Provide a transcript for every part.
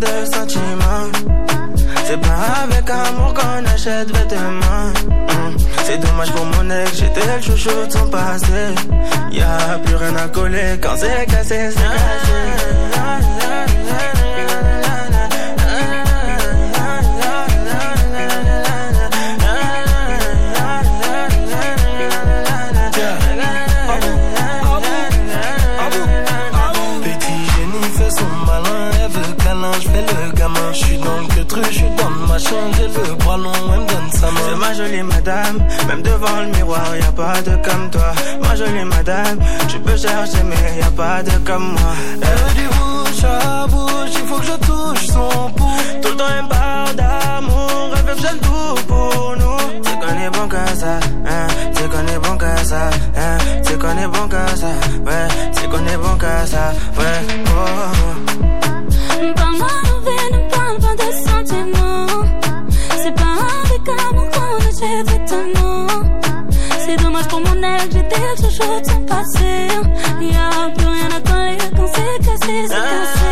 de sentiments. C'est pas avec amour qu'on achète vêtements. C'est dommage pour mon ex, j'étais le chouchou de son passé. Y'a plus rien à coller quand c'est cassé, c'est cassé. J'ai le bras long, elle me donne sa main. C'est ma jolie madame, même devant le miroir, y'a pas de comme toi. Ma jolie madame, tu peux chercher mais y'a pas de comme moi. Elle veut du bouche à bouche, il faut que je touche son pouce. Tout le temps elle me parle d'amour, elle veut que j'aime tout pour nous. C'est qu'on est bon que ça, hein, c'est qu'on est bon que ça, hein, c'est qu'on est bon que ça, ouais, c'est qu'on est bon que ça, ouais, oh. Parle-moi de ne parle pas de sentiments. C'est pas avec amour qu'on achète vêtements. C'est dommage pour mon ex, j'étais le chouchou de son passé. Y'a plus rien à coller quand c'est cassé, c'est cassé.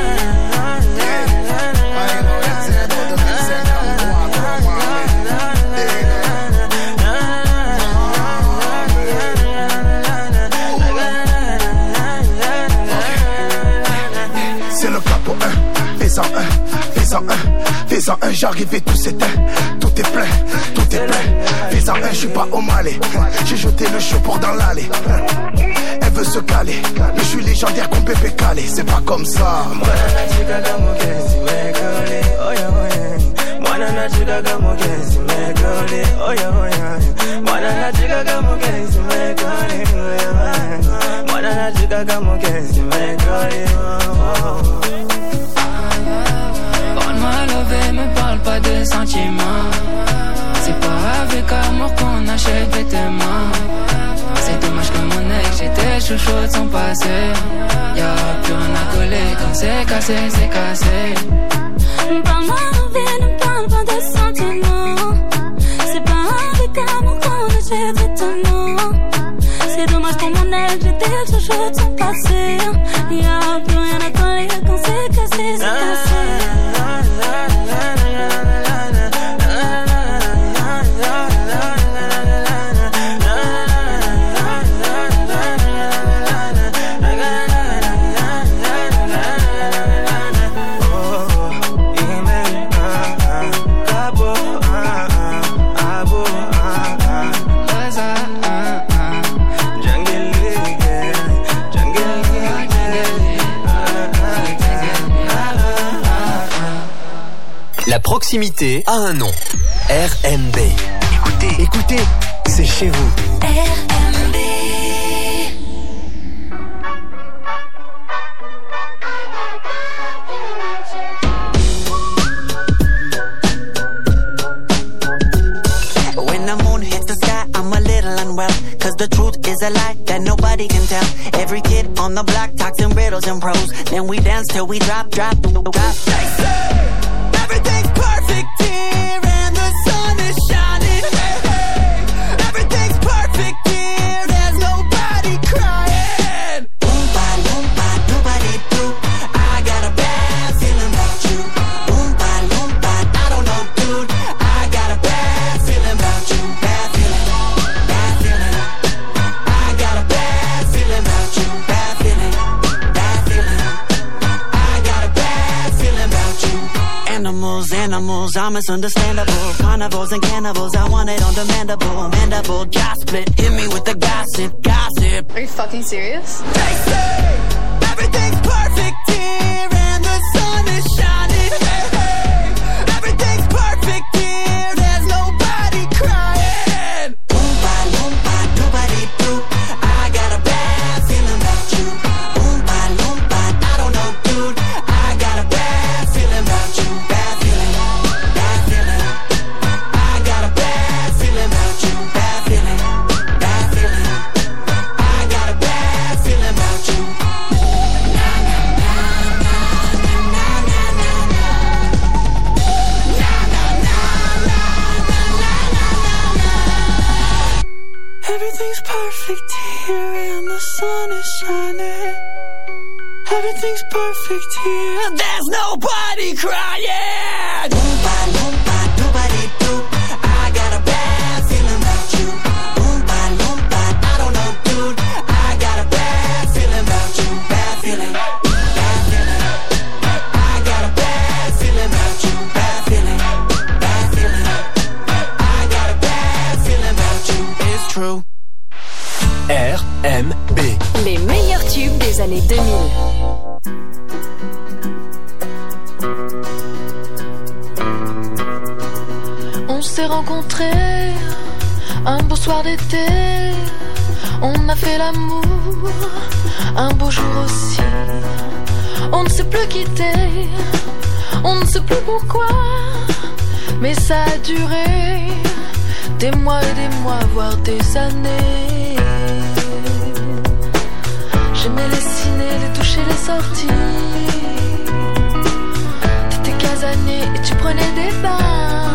C'est le capot 1, fais-en un, fais-en un, fais-en un, j'arrive et tout s'éteint. Tout est plein, tout est plein. Fais-en un, j'suis pas au Malais. J'ai jeté le chaud pour dans l'allée. Elle veut se caler, mais j'suis légendaire comme Pépé Calé. C'est pas comme ça. Parle-moi love, me parle pas de sentiments. C'est pas avec amour qu'on achète vêtements. C'est dommage que mon ex, j'étais chouchou de son passé. Y'a plus rien à coller quand c'est cassé, c'est cassé. Parle-moi love, ne parle pas de sentiments. C'est pas avec amour qu'on achète vêtements. C'est dommage pour mon ex, j'étais le chouchou de son passé. Y'a plus rien à coller quand c'est cassé, c'est cassé. La proximité a un nom. RMB. Écoutez, écoutez, c'est chez vous. RMB. When the moon hits the sky, I'm a little unwell. Cause the truth is a lie that nobody can tell. Every kid on the block talks in riddles and prose. Then we dance till we drop. Everything's perfect here and the sun is shining. Hey, hey. Everything's perfect here, there's nobody crying. Boom, ba, doobity doo. I got a bad feeling about you. Boom, ba, I don't know, dude. I got a bad feeling about you. Bad feeling. I got a bad feeling about you. Bad feeling. I got a bad feeling about you. Animals, I'm misunderstandable. Carnivores and cannibals, I want it on demandable. Mandible, jaw split, hit me with the gossip. Are you fucking serious? They say everything's perfect here and the sun is shining. Hey, hey. Everything's perfect here, there's nobody crying. Boom, ba, doobity doo. I got a bad feeling about you. Boom, ba, I don't know, dude. I got a bad feeling about you. Bad feeling. I got a bad feeling about you. Bad feeling. I got a bad feeling about you. Everything's perfect here. There's nobody crying. Nobody do. I got a bad feeling about you. I don't know, dude. I got a bad feeling about you. Bad feeling. Bad feeling. I got a bad feeling about you. Bad feeling. Bad feeling. I got a bad feeling about you. It's true. RMB. Les meilleurs tubes des années 2000. On s'est rencontrés un beau soir d'été. On a fait l'amour un beau jour aussi. On ne s'est plus quitté, on ne sait plus pourquoi, mais ça a duré des mois et des mois, voire des années. J'aimais les ciné, les toucher, les sorties. T'étais casanier et tu prenais des bains.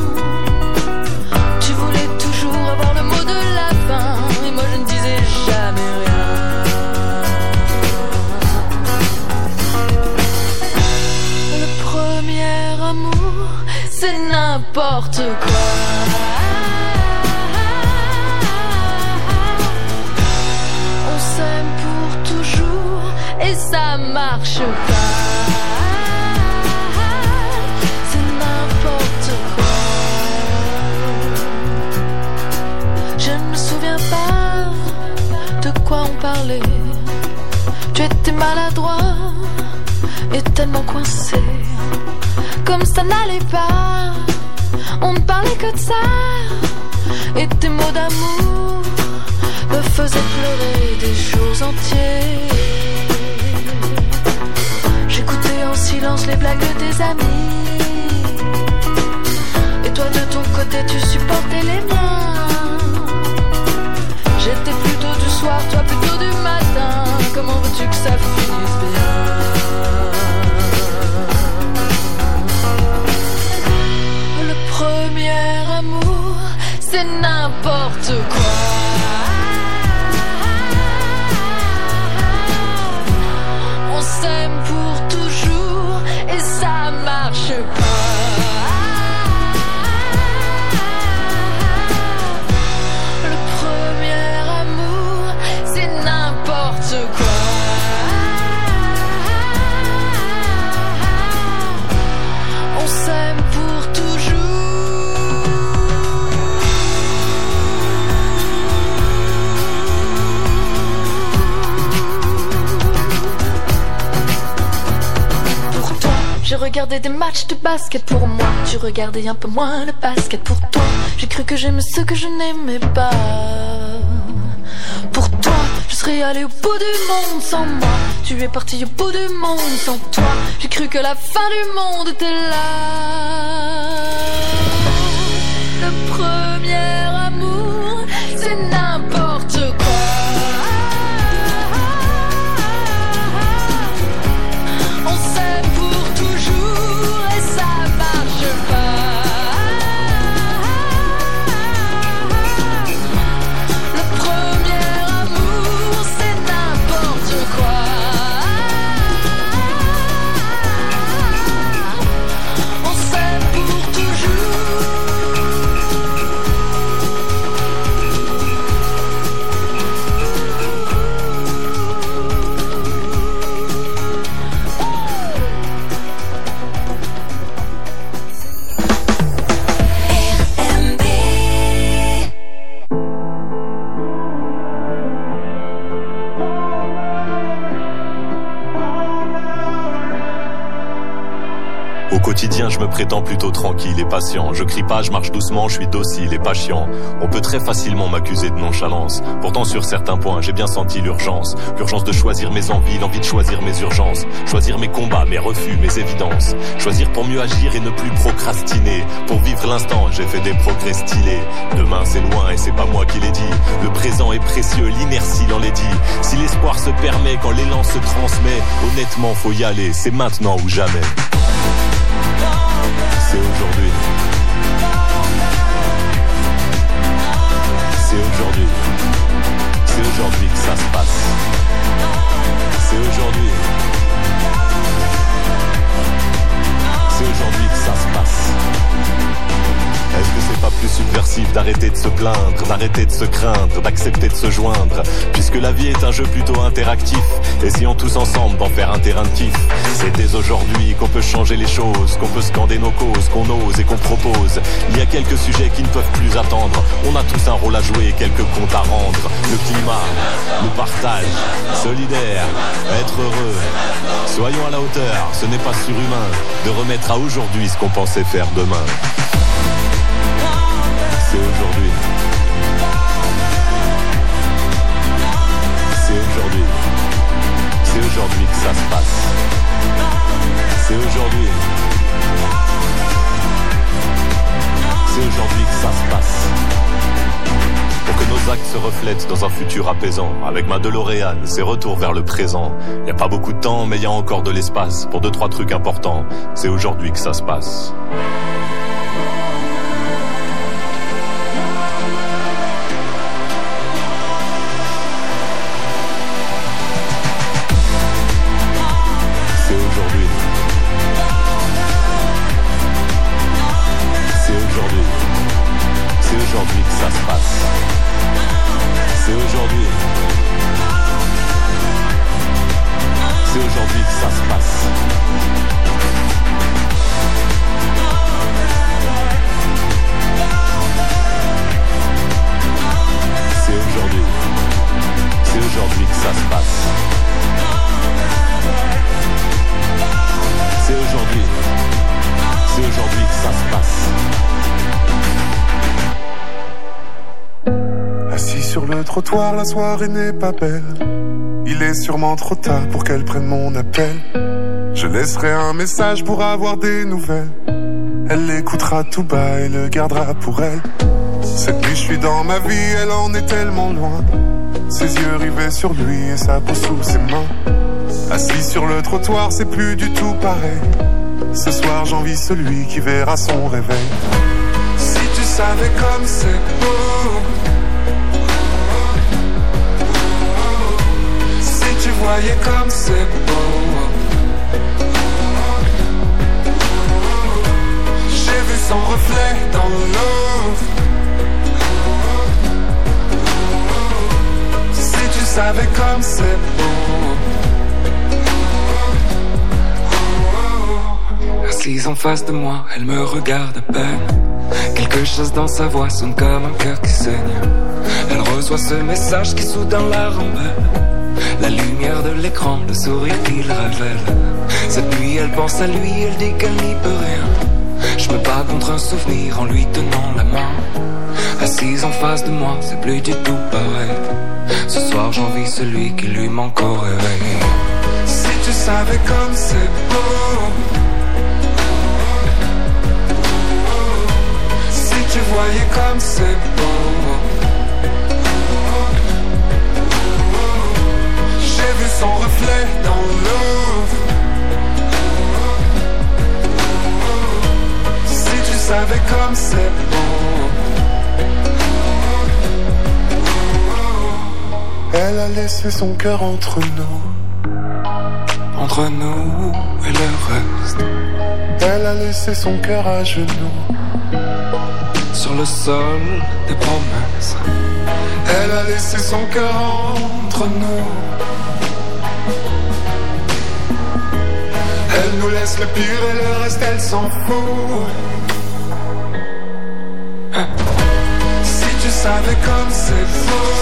Tu voulais toujours avoir le mot de la fin, et moi je ne disais jamais rien. Le premier amour, c'est n'importe quoi. On s'aime pour toujours et ça marche pas. C'est n'importe quoi. Je ne me souviens pas de quoi on parlait. Tu étais maladroit et tellement coincé. Comme ça n'allait pas, on ne parlait que de ça. Et tes mots d'amour me faisaient pleurer des jours entiers. J'écoutais en silence les blagues de tes amis. Et toi de ton côté tu supportais les miens. J'étais plutôt du soir, toi plutôt du matin. Comment veux-tu que ça finisse bien? Le premier amour, c'est n'importe quoi. On s'aime pour toujours et ça marche pas. Le premier amour, c'est n'importe quoi. On s'aime pour toujours. Pour toi, j'ai regardé des matchs de basket. Pour moi, tu regardais un peu moins le basket. Pour toi, j'ai cru que j'aimais ce que je n'aimais pas. Pour toi, je serais allé au bout du monde sans moi. Tu es parti au bout du monde sans toi. J'ai cru que la fin du monde était là. Le premier amour, c'est n'importe quoi. On s'aime pour toujours et ça marche pas. Le premier amour, c'est n'importe quoi. On s'aime pour toujours. Au quotidien, je me prétends plutôt tranquille et patient. Je crie pas, je marche doucement, je suis docile et pas chiant. On peut très facilement m'accuser de nonchalance. Pourtant, sur certains points, j'ai bien senti l'urgence. L'urgence de choisir mes envies, l'envie de choisir mes urgences. Choisir mes combats, mes refus, mes évidences. Choisir pour mieux agir et ne plus procrastiner. Pour vivre l'instant, j'ai fait des progrès stylés. Demain, c'est loin et c'est pas moi qui l'ai dit. Le présent est précieux, l'inertie l'enlaidit. Si l'espoir se permet, quand l'élan se transmet, honnêtement, faut y aller, c'est maintenant ou jamais. C'est aujourd'hui. C'est aujourd'hui. C'est aujourd'hui que ça se passe. C'est aujourd'hui. impératif d'arrêter de se plaindre, d'arrêter de se craindre, d'accepter de se joindre, puisque la vie est un jeu plutôt interactif. Essayons tous ensemble d'en faire un terrain de kiff. C'est dès aujourd'hui qu'on peut changer les choses, qu'on peut scander nos causes, qu'on ose et qu'on propose. Il y a quelques sujets qui ne peuvent plus attendre. On a tous un rôle à jouer et quelques comptes à rendre. Le climat, le partage, solidaire, être heureux. Soyons à la hauteur, ce n'est pas surhumain de remettre à aujourd'hui ce qu'on pensait faire demain. C'est aujourd'hui. C'est aujourd'hui. C'est aujourd'hui que ça se passe. C'est aujourd'hui. C'est aujourd'hui que ça se passe. Pour que nos actes se reflètent dans un futur apaisant. Avec ma DeLorean, c'est retour vers le présent. Y a pas beaucoup de temps, mais y a encore de l'espace pour 2-3 trucs importants. C'est aujourd'hui que ça se passe. Trottoir, la soirée n'est pas belle. Il est sûrement trop tard pour qu'elle prenne mon appel. Je laisserai un message pour avoir des nouvelles. Elle l'écoutera tout bas et le gardera pour elle. Cette nuit je suis dans ma vie, elle en est tellement loin. Ses yeux rivés sur lui et sa peau sous ses mains. Assis sur le trottoir, c'est plus du tout pareil. Ce soir j'envie celui qui verra son réveil. Si tu savais comme c'est beau, tu voyais comme c'est beau. J'ai vu son reflet dans l'eau. Si tu savais comme c'est beau. Assise en face de moi, elle me regarde à peine. Quelque chose dans sa voix sonne comme un cœur qui saigne. Elle reçoit ce message qui soudain la rembelle. La lumière de l'écran, le sourire qu'il révèle. Cette nuit elle pense à lui, elle dit qu'elle n'y peut rien. Je me bats contre un souvenir en lui tenant la main. Assise en face de moi, c'est plus du tout pareil. Ce soir j'envie celui qui lui manque au réveil. Si tu savais comme c'est beau. Si tu voyais comme c'est beau. J'ai vu son reflet dans l'eau. Si tu savais comme c'est beau. Elle a laissé son cœur entre nous. Entre nous et le reste. Elle a laissé son cœur à genoux. Sur le sol des promesses. Elle a laissé son cœur entre nous. Elle nous laisse le pire et le reste elle s'en fout. Si tu savais comme c'est beau.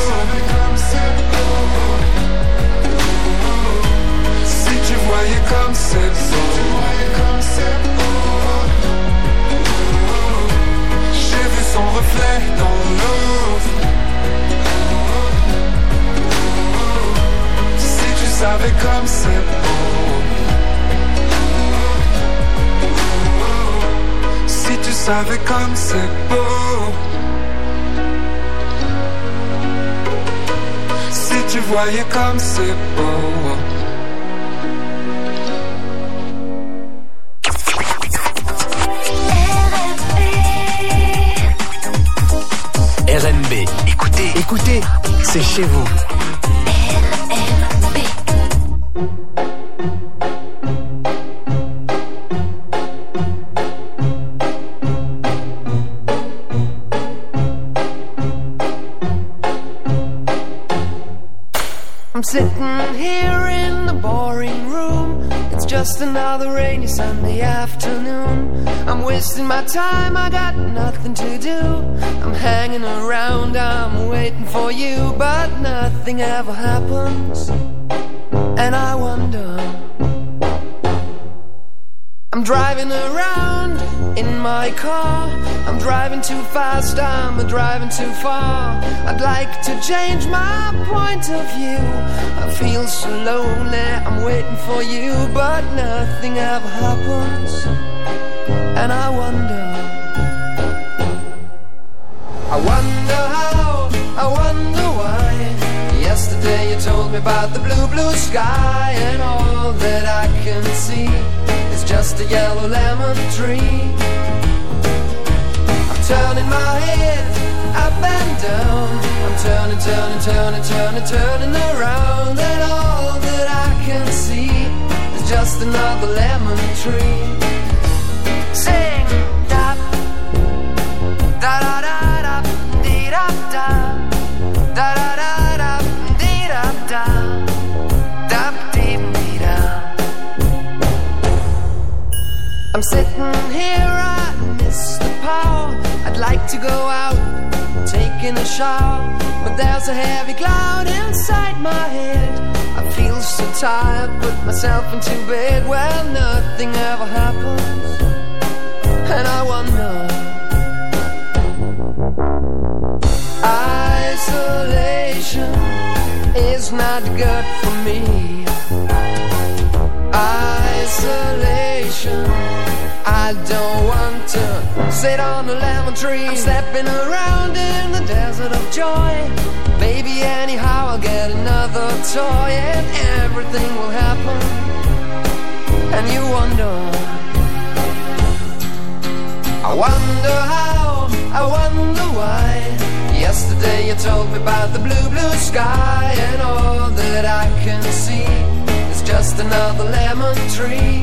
Si tu voyais comme c'est beau. J'ai vu son reflet dans l'eau. Si tu savais comme c'est beau. Si tu savais comme c'est beau. Si tu voyais comme c'est beau. RMB, écoutez, c'est chez vous. just another rainy Sunday afternoon. I'm wasting my time, I got nothing to do. I'm hanging around, I'm waiting for you, but nothing ever happens. And I wonder, I'm driving around in my car. I'm driving too fast, I'm driving too far. I'd like to change my point of view. I feel so lonely, I'm waiting for you, but nothing ever happens. And I wonder how, I wonder why. Yesterday you told me about the blue, blue sky, and all that I can see is just a yellow lemon tree. I'm turning my head up and down. I'm turning, turning, turning, turning, turning around, and all that I can see is just another lemon tree. Sing da da da da da dee da da da da da da dee da da da dee dee da. I'm sitting here, I miss the power. I'd like to go out, taking a shower, but there's a heavy cloud inside my head. I feel so tired, put myself into bed. Well, nothing ever happens, and I wonder. Isolation is not good for me. Isolation, I don't want to sit on a lemon tree. I'm stepping around in the desert of joy. Baby, anyhow I'll get another toy, and everything will happen. And you wonder, I wonder how, I wonder why. Yesterday you told me about the blue, blue sky, and all that I can see is just another lemon tree.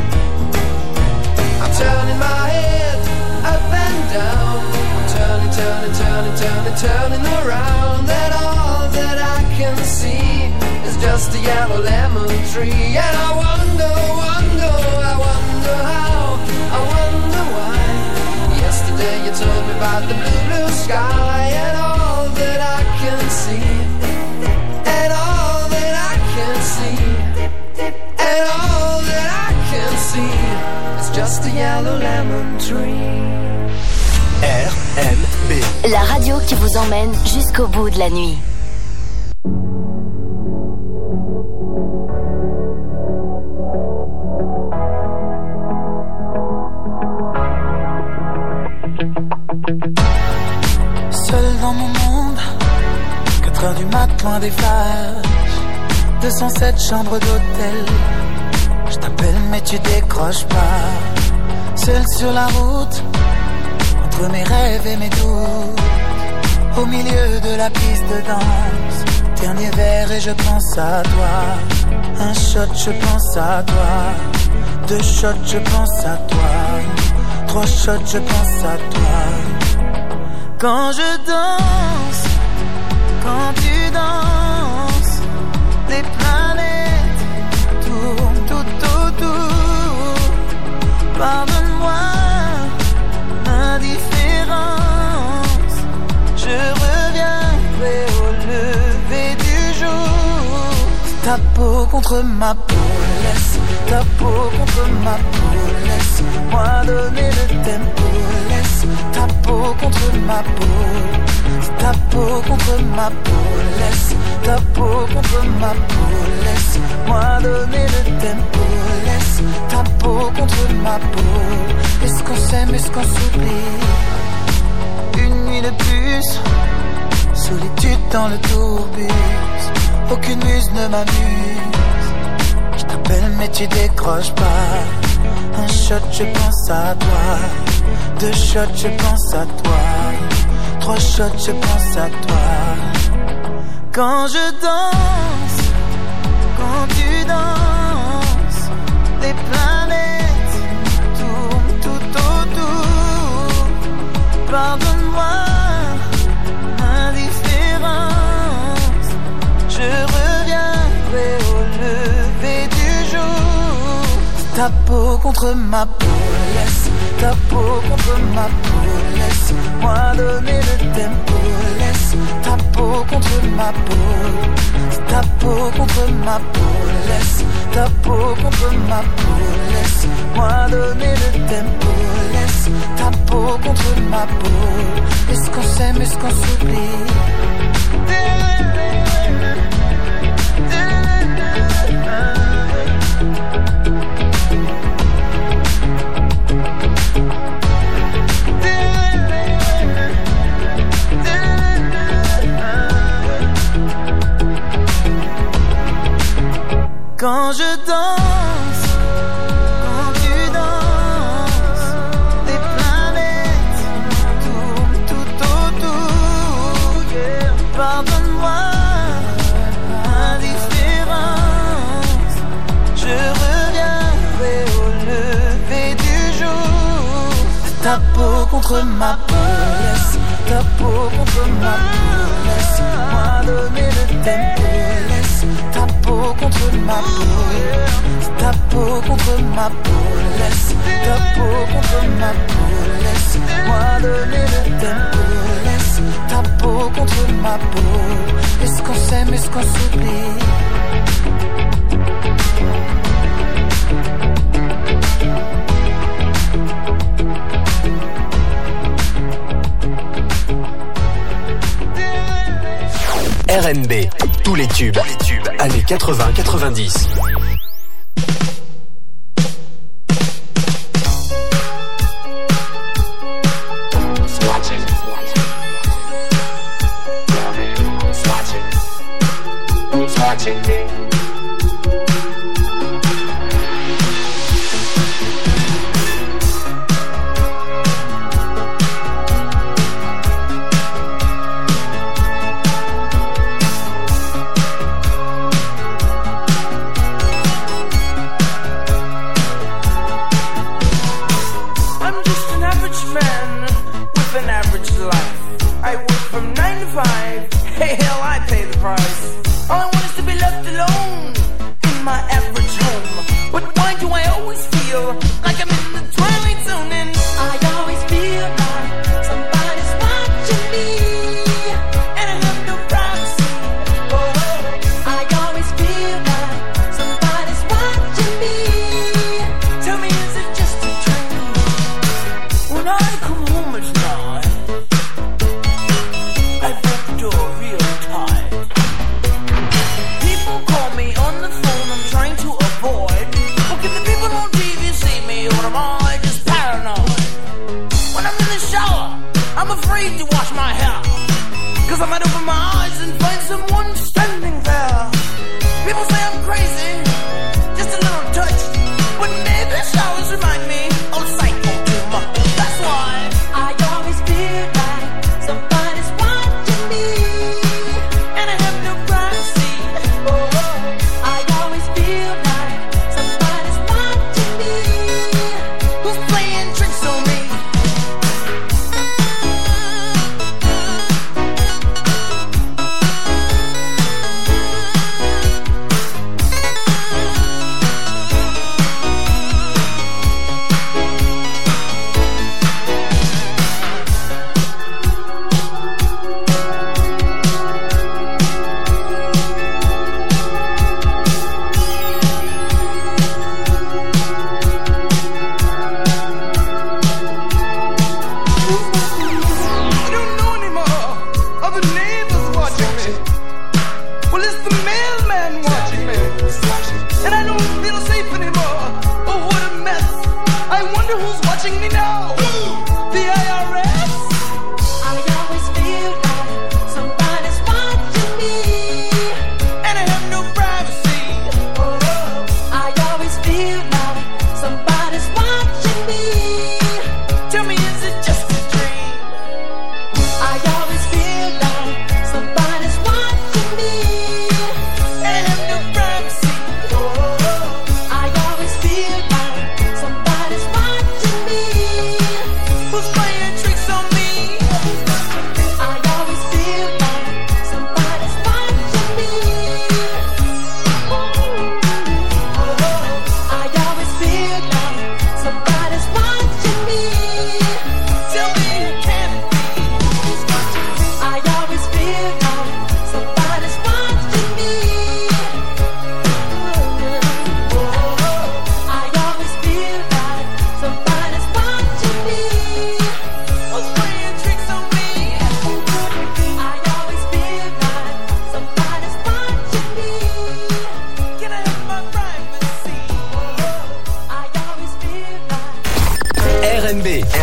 I'm turning my head up and down. I'm turning, turning, turning, turning, turning around, and all that I can see is just a yellow lemon tree. And I wonder, wonder, I wonder how, I wonder why. Yesterday you told me about the blue, blue sky, and all that I can see, and all that I can see, and all that I can see is just a yellow lemon tree. RMB, la radio qui vous emmène jusqu'au bout de la nuit. Seul dans mon monde, 4h du mat, loin des flashs, 207 chambres d'hôtel. Je t'appelle mais tu décroches pas. Seul sur la route, entre mes rêves et mes doutes, au milieu de la piste de danse. Dernier verre et je pense à toi. Un shot, je pense à toi. 2 shots, je pense à toi. 3 shots, je pense à toi. Quand je danse, quand tu danses, les planètes tournent tout autour. Pardonne-moi l'indifférence, je reviendrai au lever du jour. Ta peau contre ma peau, laisse ta peau contre ma peau, laisse-moi donner le tempo, laisse ta peau contre ma peau, ta peau contre ma peau, laisse ta peau contre ma peau, laisse-moi donner le tempo, laisse ta peau contre ma peau. Est-ce qu'on s'aime, est-ce qu'on s'oublie? Une nuit de plus, solitude dans le tourbus, aucune muse ne m'amuse. Je t'appelle mais tu décroches pas. Un shot, je pense à toi. 2 shots, je pense à toi. 3 shots, je pense à toi. Quand je danse, quand tu danses, les planètes tournent tout autour. Pardonne-moi l'indifférence, je reviendrai au lever du jour. ta peau contre ma peau, laisse ta peau contre ma peau, laisse-moi donner le tempo, laisse ta peau contre ma peau, ta peau contre ma peau, laisse ta peau contre ma peau, laisse-moi donner le tempo, laisse ta peau contre ma peau. Est-ce qu'on s'aime, est-ce qu'on s'oublie? Quand je danse, quand tu danses, des planètes tournent tout autour. Yeah. Pardonne-moi l'indifférence, je reviendrai au lever du jour. Ta peau contre ma peau, laisse ta peau contre ma peau, laisse-moi donner le tempo, laisse ta peau contre ma peau, ta peau contre ma peau, laisse ta peau contre ma peau, laisse-moi donner le tempo, laisse ta peau contre ma peau. Est-ce qu'on s'aime, est-ce qu'on s'oublie? RNB, tous les tubes, années 80-90.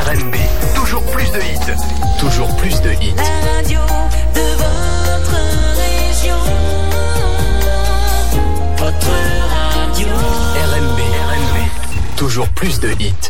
RMB, toujours plus de hits. Toujours plus de hits. La radio de votre région. Votre radio. RMB, toujours plus de hits.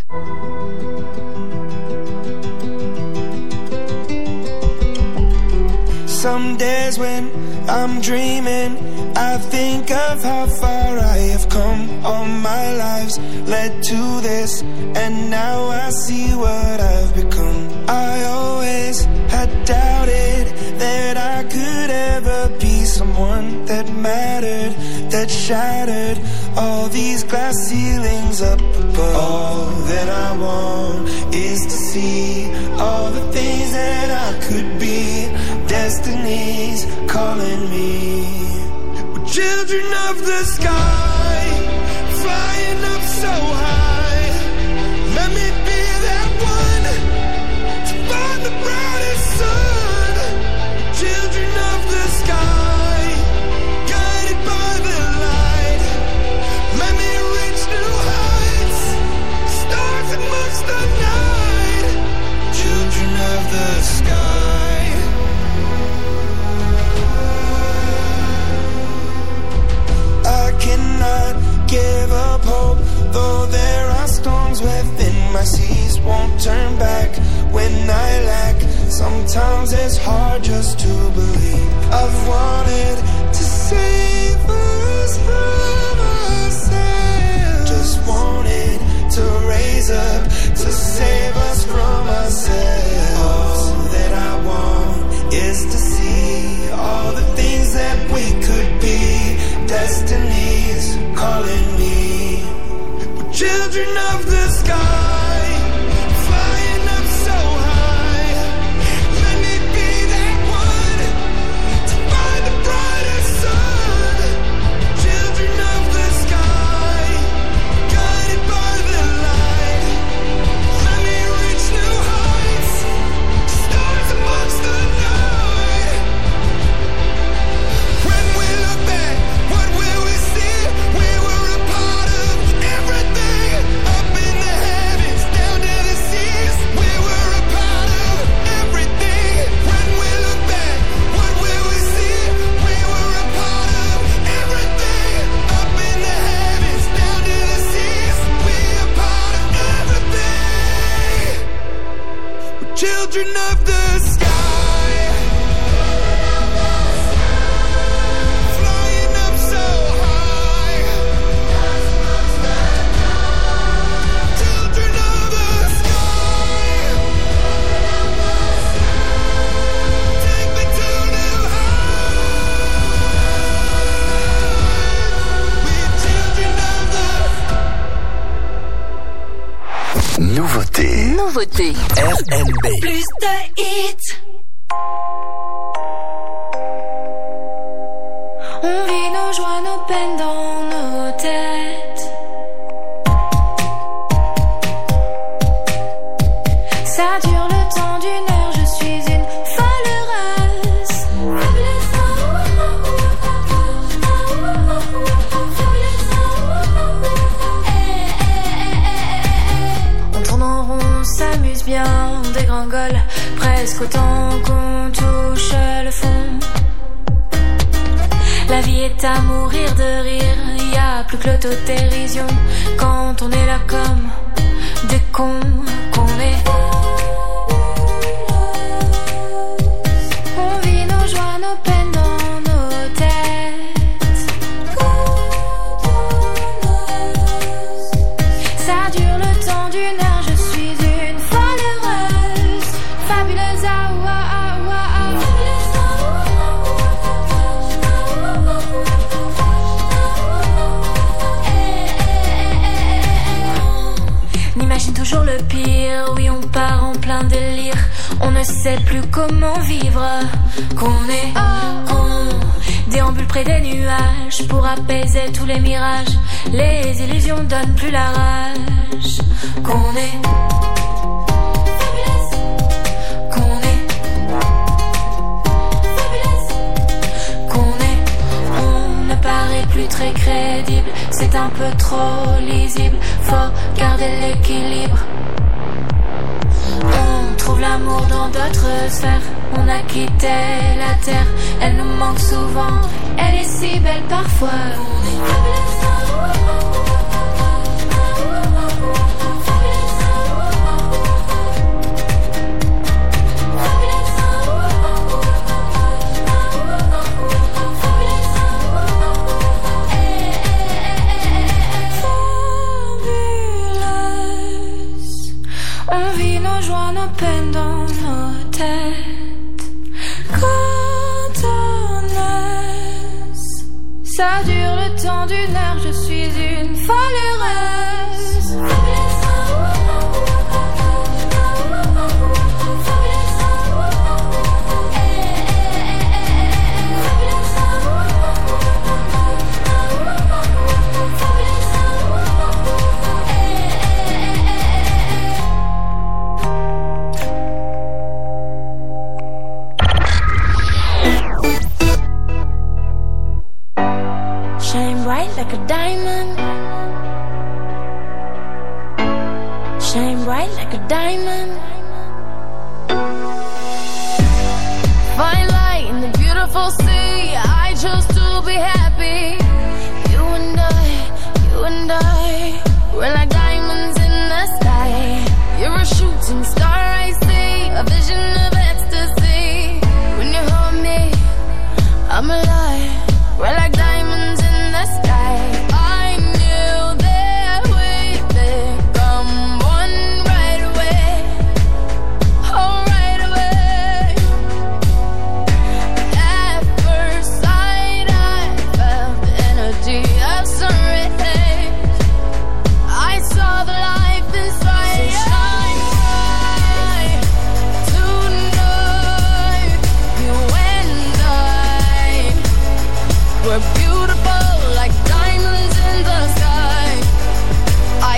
Some days when I'm dreaming, I think of how far I have come. All my lives led to this, and now I see what I've become. I always had doubted that I could ever be someone that mattered, that shattered all these glass ceilings up above. All that I want is to see all the things that I could be. Destiny's calling me. We're children of the sky, flying up so high. Let me be that one to find the brightest sun. Children of the sky, guided by the light. Let me reach new heights, stars amongst the night. Children of the sky. Cannot give up hope, though there are storms within my seas. Won't turn back when I lack. Sometimes it's hard just to believe. I've wanted to save us from ourselves. Just wanted to raise up to save us from ourselves. All that I want is to see all the things that we could be. Destiny's calling me. We're children of the sky, flying up so high. Let me be that one to find the brightest sun. Children of the sky, guided by the light. Let me reach new heights, stars amongst the night. When we look back, what will we see? We were a part of everything. Up in the heavens, down to the seas. We were a part of everything. When we look back, what will we see? We were a part of everything. Up in the heavens, down to the seas. We a part of everything. We're children of the sky. Flying up so high. Children of the sky. Take me to new heights. We're children of the. Nouveauté. RMB. Plus de hits. On vit nos joies, nos peines dans nos têtes. Ça dure le temps d'une heure, je suis une folle heureuse. On tourne en rond, on s'amuse bien, on dégringole presque autant qu'on touche le fond. La vie est à mourir de rire, y a plus que l'autodérision quand on est là comme des cons qu'on est. On vit nos joies, nos peines dans nos têtes. Ça dure le temps d'une heure, je suis une folle heureuse, fabuleuse, ah, ah, ah, ah, ah. N'imagine toujours le pire, oui on part en plein délire. On ne sait plus comment vivre, qu'on est con. Déambule près des nuages pour apaiser tous les mirages. Les illusions donnent plus la rage, qu'on est fabuleuse, qu'on est fabuleuse, qu'on est. On ne paraît plus très crédible, c'est un peu trop lisible. Faut garder l'équilibre. On trouve l'amour dans d'autres sphères. On a quitté la terre, elle nous manque souvent. Elle est si belle parfois. On vit nos joies, nos peines dans nos têtes. Cotonneuse, ça dure le temps d'une heure. Je suis une folle heureuse. Shine bright like a diamond. Shine bright like a diamond. Fine light in the beautiful sea. I chose to be happy. You and I, we're like diamonds in the sky. You're a shooting star, I see, a vision of ecstasy. When you hold me, I'm alive. We're like diamonds in the sky. I knew that we'd become one right away. Oh, right away. At first sight, I felt the energy of sun rays. I saw the life inside. So shine bright tonight. You and I, we're beautiful like diamonds in the sky. I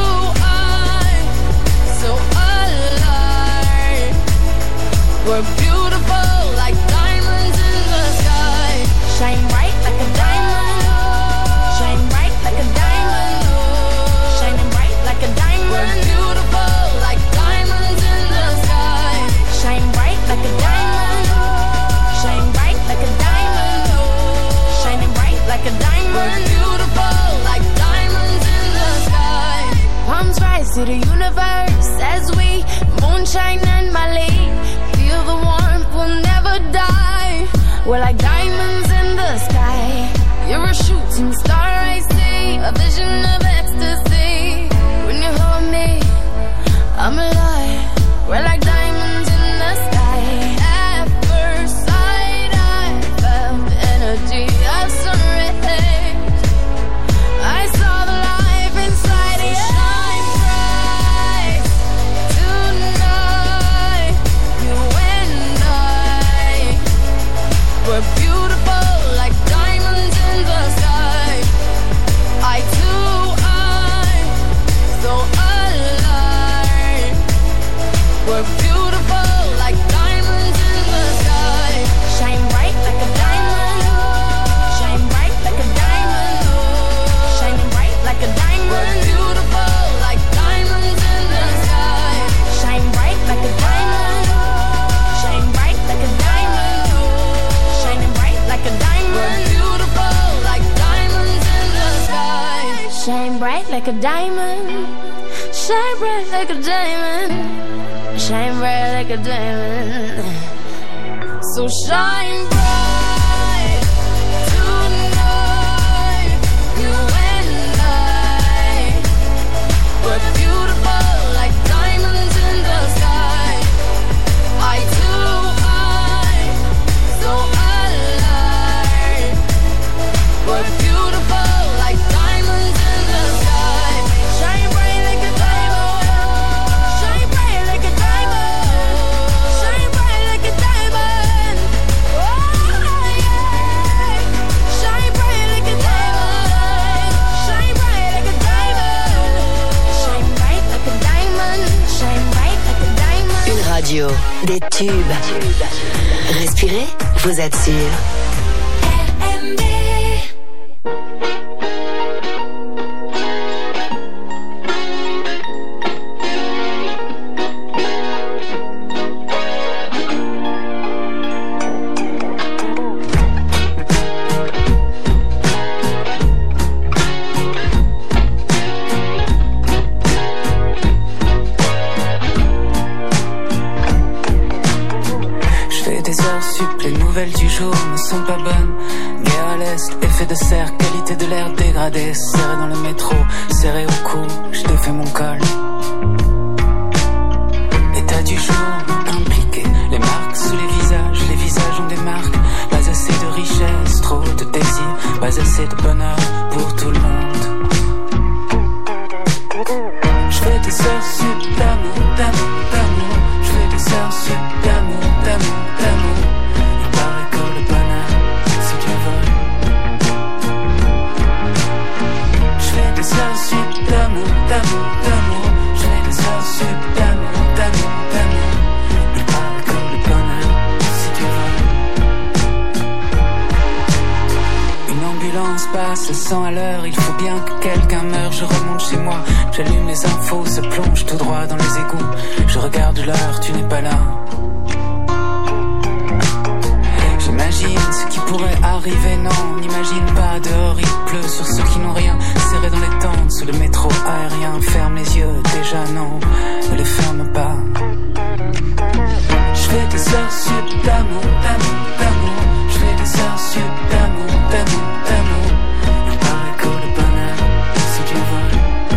so alive. We're beautiful like diamonds in the sky. Shine bright like a diamond. Shine bright like a diamond. Shining bright like a diamond. We're beautiful like diamonds in the sky. Shine bright like a diamond. Shine bright like a diamond. Shining bright like a diamond. We're beautiful like diamonds in the sky. Palms rise to the universe as we moonshine and Mali. Feel the warmth, we'll never die. We're like diamonds in the sky. You're a shooting star, I see, a vision of ecstasy. When you hold me, I'm alive. We're like diamonds in the sky. At first sight, I felt the energy of sun rays. I saw the life inside you. Shine bright tonight. You and I, we're beautiful like diamonds in the sky. I so alive. We're beautiful like diamonds in the sky. Shine bright like a diamond. Shine bright like a diamond. Shining bright like a diamond. We're beautiful like diamonds in the sky. Shine bright like a diamond. Shine bright like a diamond. Shining bright like a diamond. We're beautiful like diamonds in the sky. Shine bright like a diamond. Shine bright like a diamond. Shine bright like a diamond. So shine bright tonight. You and I, we're beautiful like diamonds in the sky. I so alive. We're beautiful like diamonds in the sky. Shine bright like a diamond. Shine bright like a diamond. Shine bright like a diamond. Oh yeah. Shine bright like a diamond. Shine bright like a diamond. Shine bright like a diamond. Shine bright like a diamond. Une radio, des tubes. Respirez, vous êtes sûr. RMB. nouvelles du jour ne sont pas bonnes. Guerre à l'est, effet de serre, qualité de l'air dégradée. Serré dans le métro, serré au cou, je défais mon col. État du jour impliqué, les marques sous les visages ont des marques. Pas assez de richesse, trop de désir, pas assez de bonheur pour tout le monde. Je fais des heures sup d'amour, d'amour, d'amour. Je fais des heures sup d'amour, d'amour, d'amour. Il paraît que le bonheur, c'est du vol. Je fais des heures sup d'amour, d'amour, d'amour. Je fais des heures sup d'amour, d'amour, d'amour. Il paraît que le bonheur, c'est du vol. Une ambulance passe à 100 à l'heure. Il faut bien que quelqu'un meure. Je remonte chez moi, j'allume les infos, se plonge tout droit dans les égouts. Je regarde l'heure, tu n'es pas là. J'imagine ce qui pourrait arriver, non, n'imagine pas. Dehors il pleut sur ceux qui n'ont rien. Serré dans les tentes, sous le métro aérien. Ferme les yeux, déjà non, ne les ferme pas. Je fais des heures sup d'amour, d'amour, d'amour. Je fais des heures sup d'amour, d'amour, d'amour. Il paraît que le bonheur, c'est du vol.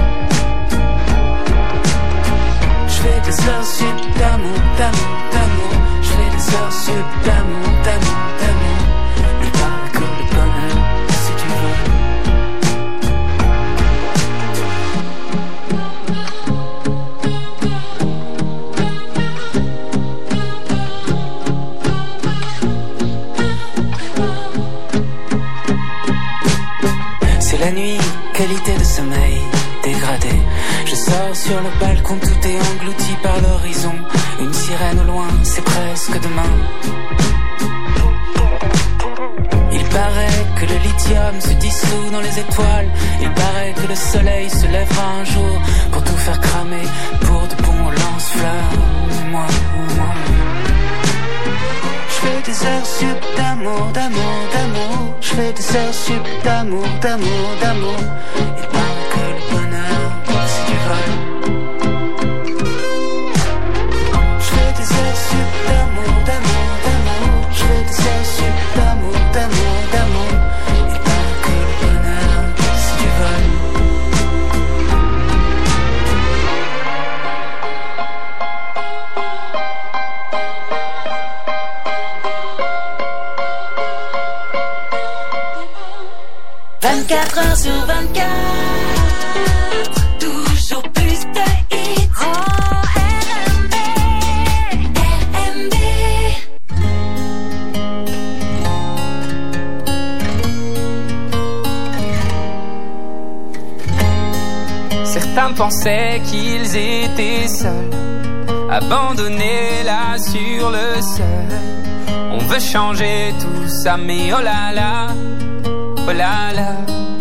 Je fais des heures sup d'amour, d'amour, d'amour. Je fais des heures sup d'amour, d'amour, d'amour. Il paraît que le bonheur, c'est du vol. C'est la nuit, qualité de sommeil dégradée. Je sors sur le balcon, tout est englouti par l'horizon. Une sirène au loin, c'est presque demain. Il paraît que le lithium se dissout dans les étoiles. Il paraît que le soleil se lèvera un jour pour tout faire cramer, pour de bons lance-flammes. Moi. Je fais des heures sup d'amour, d'amour, d'amour. Je fais des heures sup d'amour, d'amour, d'amour. Il paraît que le bonheur, c'est du vol. Je fais des heures sup d'amour, d'amour, d'amour. Je fais des heures sup d'amour, d'amour, d'amour. Il paraît que le bonheur, c'est du vol. Heures sur 24, toujours plus de hits. Oh, RMB, RMB. Certains pensaient qu'ils étaient seuls, abandonnés là sur le sol. On veut changer tout ça, mais oh là là, oh là là.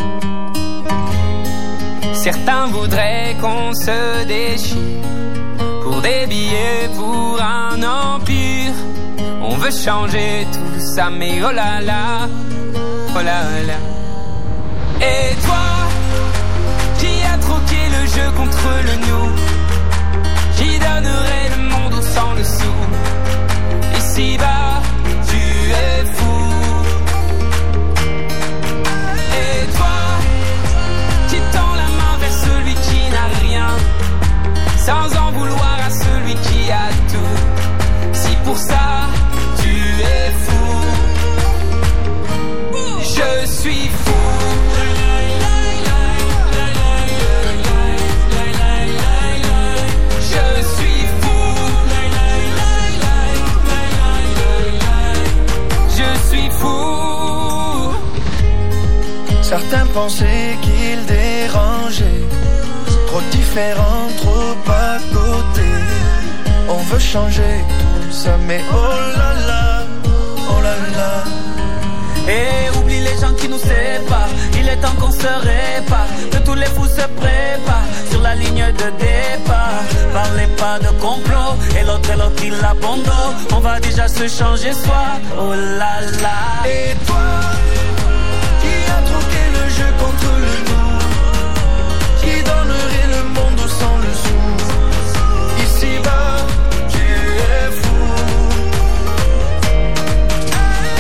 Certains voudraient qu'on se déchire pour des billets, pour un empire. On veut changer tout ça, mais oh là là, oh là là. Et toi, qui a troqué le jeu contre le nous, qui donnerait le monde au sang dessous. Ici-bas, tu es fou. Et toi, qui tend la main vers celui qui n'a rien, sans en vouloir à celui qui a tout. Si pour ça, tu es fou, je suis fou. Certains pensaient qu'ils dérangeaient, trop différents, trop à côté. On veut changer tout ça, mais oh là là, oh là là. Et oublie les gens qui nous séparent, il est temps qu'on se répare, que tous les fous se préparent sur la ligne de départ. Parlez pas de complot, et l'autre il abandonne. On va déjà se changer soi, oh là là. Et toi, contre le nous, qui donnerait le monde sans le sou. Ici-bas, tu es fou.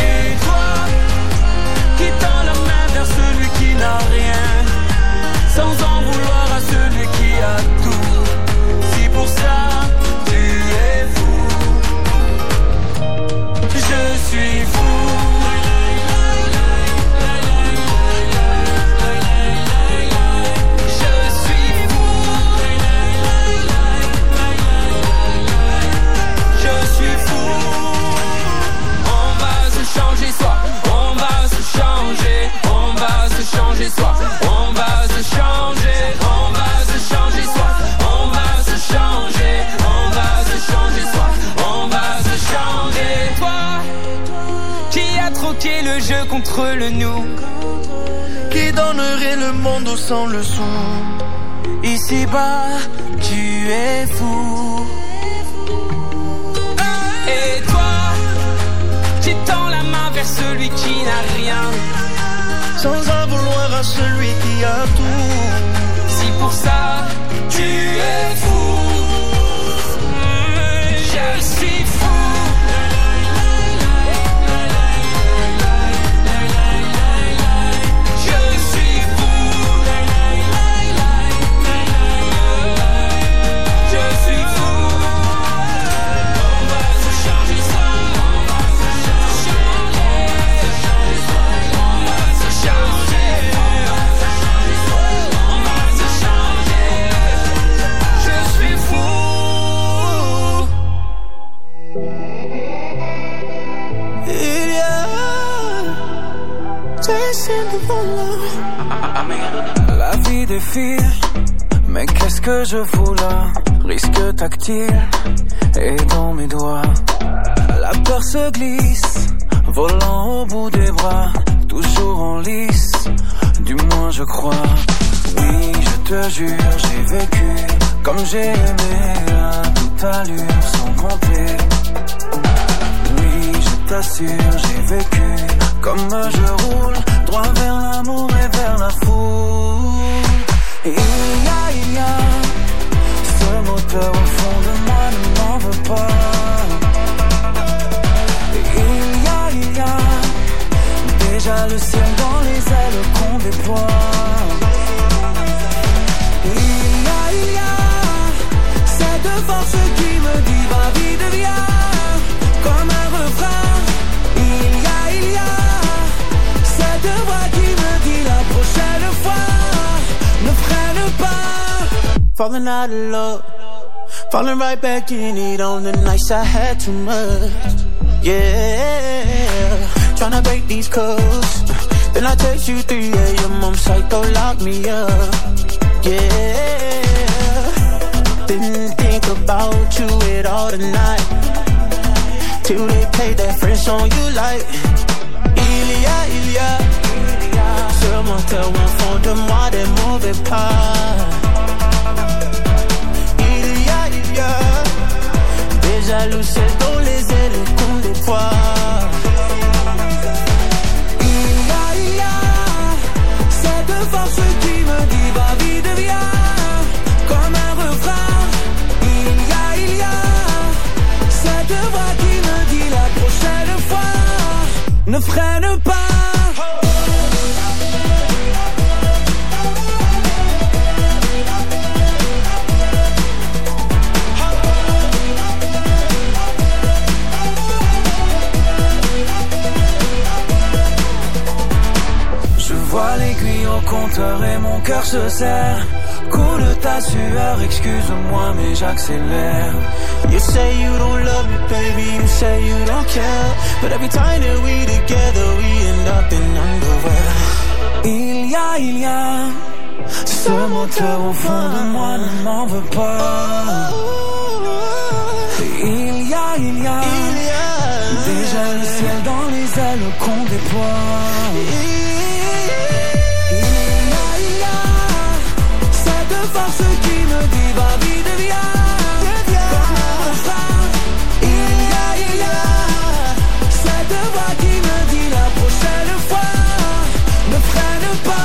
contre le nous. Qui donnerait le monde sans le son. Ici-bas, tu es fou. Et toi, tu tends la main vers celui qui n'a rien, sans en vouloir à celui qui a tout. Si pour ça, tu es fou. Je suis fou. La vie défile, mais qu'est-ce que je fous là? Risque tactile, et dans mes doigts la peur se glisse, volant au bout des bras, toujours en lice, du moins je crois. Oui, je te jure, j'ai vécu comme j'ai aimé, à toute allure, sans compter. Oui, je t'assure, j'ai vécu comme je roule, droit vers l'amour et vers la foule. Et il y a ce moteur au fond de moi, ne m'en veux pas. Et il y a déjà le ciel dans les ailes qu'on déploie. Et il y a cette force qui me dit va vite viens, comme un refrain. Il y a cette voix qui me dit la prochaine fois ne freine pas. Falling out of love, falling right back in it on the nights I had too much. Yeah, tryna break these codes. Then I text you 3 a.m. I'm psycho, lock me up. Yeah, didn't think about you at all tonight, till they played that French song you like. Il y a ce moteur au fond de moi, des mauvais pas. Il y a déjà le ciel dans les ailes qu'on déploie. Il y a cette force qui me dit va vite viens, comme un refrain. Il y a cette voix qui me dit la prochaine fois ne freine pas. Je vois l'aiguille au compteur et mon cœur se serre. Coule ta sueur, excuse-moi mais j'accélère. You say you don't love me, baby, you say you don't care. But every time that we together, we end up in underwear. Il y a ce moteur au fond de moi, ne m'en veux pas. Il y a déjà le ciel dans les ailes qu'on déploie. Force qui me dit va vite viens, comme un refrain. Il y a cette voix qui me dit la prochaine fois ne freine pas.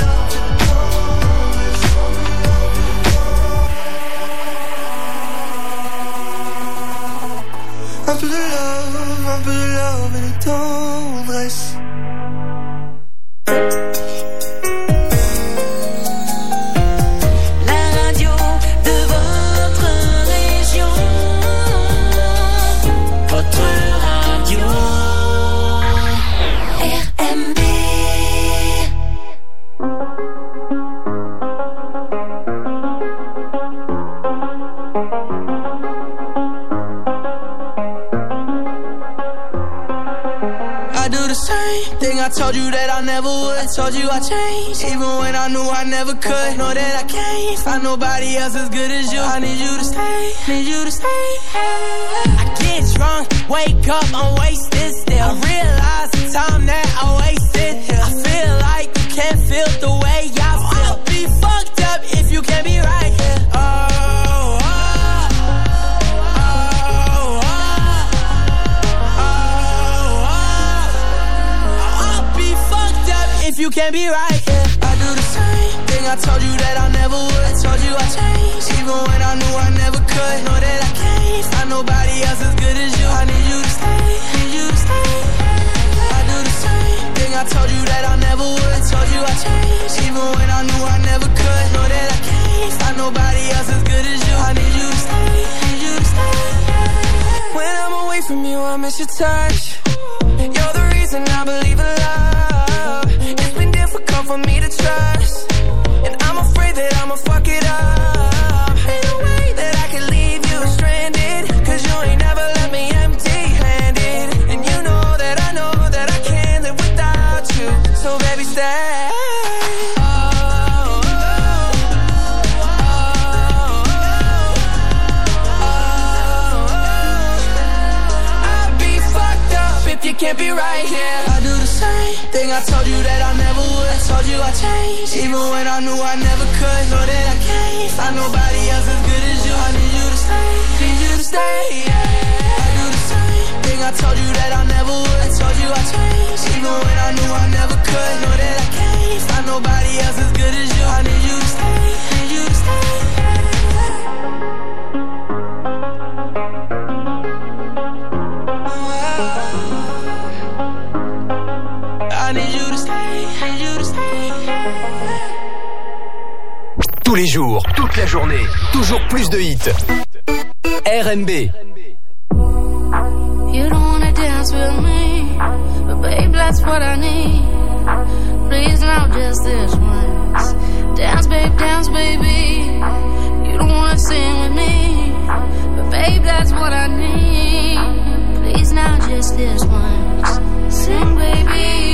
Un peu de love et de tendresse. La radio de votre région, votre radio RMB. I told you that I never would. I told you I changed, even when I knew I never could. Know that I can't find nobody else as good as you. I need you to stay, need you to stay. I get drunk, wake up, I'm wasted still. I realize the time that I wasted here. I feel like you can't feel the way I feel. I'll be fucked up if you can't be right here. If you can't be right, yeah. I do the same thing I told you that I never never would. I told you I changed, even when I knew I never could. Know that I can't find nobody else as good as you. I need you to stay, need you to stay. I do the same thing, I told you that I never would. I told you I changed, even when I knew I never could. Know that I can't find nobody else as good as you. I need you to stay, need you to stay. When I'm away from you, I miss your touch. You're the reason I believe in love. It's been difficult for me to trust, and I'm afraid that I'ma fuck it up. Ain't no way that I can leave you stranded, cause you ain't never left me empty-handed. And you know that I can't live without you. So baby stay. You can't be right here. I do the same thing, I told you that I never would. I told you I changed, even when I knew I never could. Know that I can't find nobody else as good as you. I need you to stay, need you to stay, yeah. I do the same thing, I told you that I never would. I told you I changed, even when I knew I never could. Know that I can't find nobody else as good as you. I need you to stay, need you to stay, yeah. Tous les jours, toute la journée, toujours plus de hits. R&B. You don't wanna dance with me, but babe, that's what I need. Please now, just this once. Dance, baby. You don't wanna sing with me, but babe, that's what I need. Please now, just this once. Sing, baby.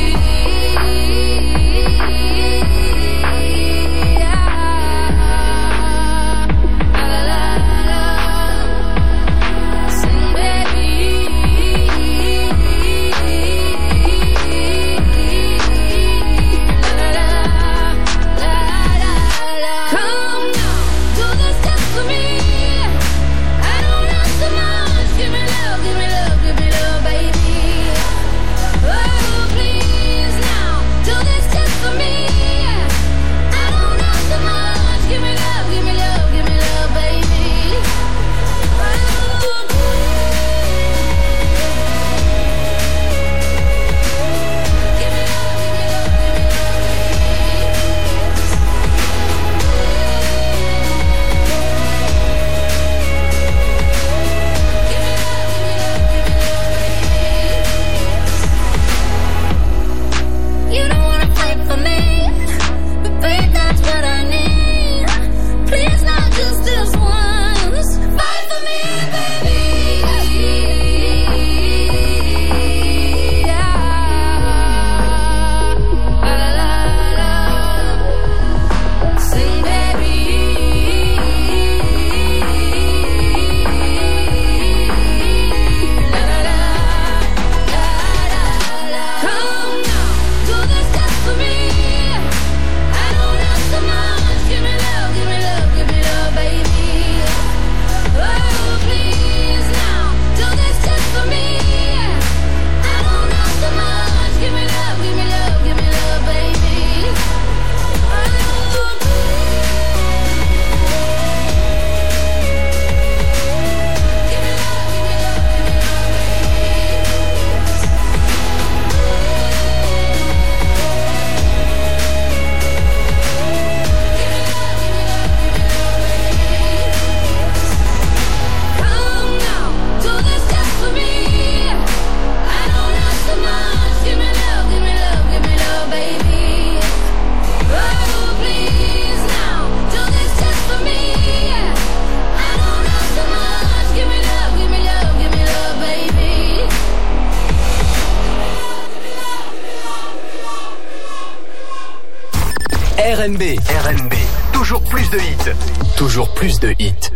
R&B, toujours plus de hits. Toujours plus de hits.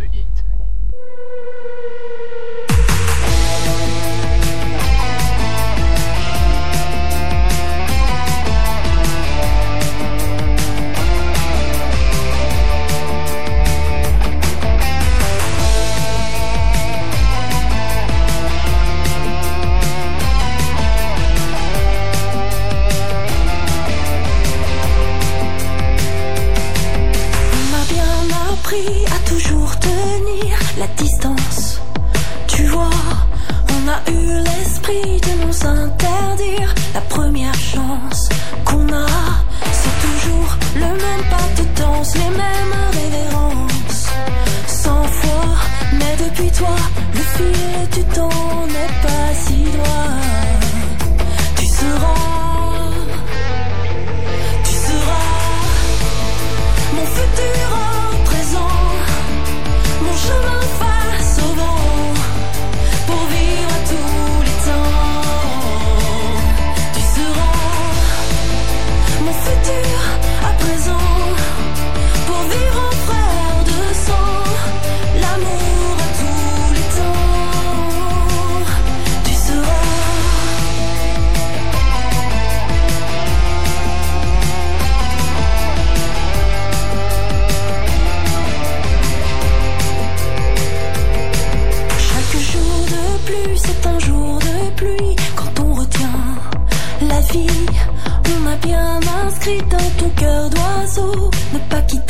appris à toujours tenir la distance. Tu vois, on a eu l'esprit de nous interdire la première chance qu'on a. C'est toujours le même pas de danse, les mêmes révérences. 100 fois, mais depuis toi, le fil du temps n'est pas si droit. Tu seras mon futur en présent, mon chemin face au vent, pour vivre à tous les temps. Tu seras mon futur à présent, pour vivre en frère de sang, l'amour à tous les temps. Tu seras c'est un jour de pluie quand on retient la vie. On a bien inscrit dans ton cœur d'oiseau ne pas quitter